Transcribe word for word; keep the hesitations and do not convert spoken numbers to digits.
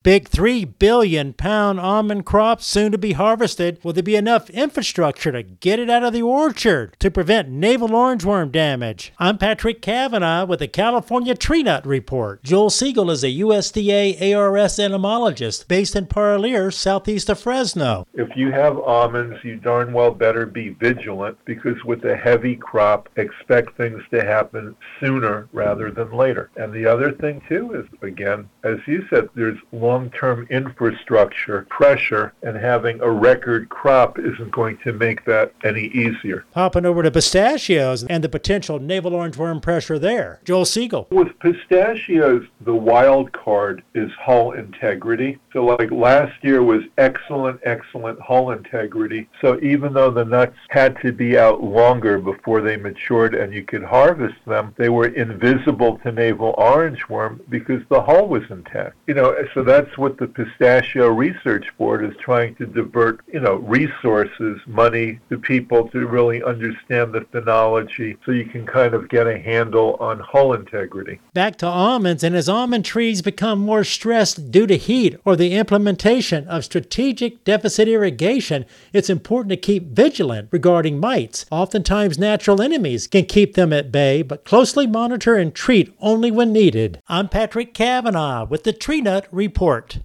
Big three billion pound almond crop soon to be harvested. Will there be enough infrastructure to get it out of the orchard to prevent navel orangeworm damage? I'm Patrick Cavanaugh with the California Tree Nut Report. Joel Siegel is a U S D A A R S entomologist based in Parlier, southeast of Fresno. If you have almonds, you darn well better be vigilant, because with a heavy crop, expect things to happen sooner rather than later. And the other thing too is, again, as you said, there's long-term infrastructure pressure, and having a record crop isn't going to make that any easier. Hopping over to pistachios and the potential navel orangeworm pressure there. Joel Siegel. With pistachios, the wild card is hull integrity. So like last year was excellent, excellent hull integrity. So even though the nuts had to be out longer before they matured and you could harvest them, they were invisible to navel orangeworm because the hull was intact. You know, so that's what the Pistachio Research Board is trying to divert, you know, resources, money to people to really understand the phenology so you can kind of get a handle on hull integrity. Back to almonds, and as almond trees become more stressed due to heat or the implementation of strategic deficit irrigation, it's important to keep vigilant regarding mites. Oftentimes natural enemies can keep them at bay, but closely monitor and treat only when needed. I'm Patrick Cavanaugh with the Tree Nut Report.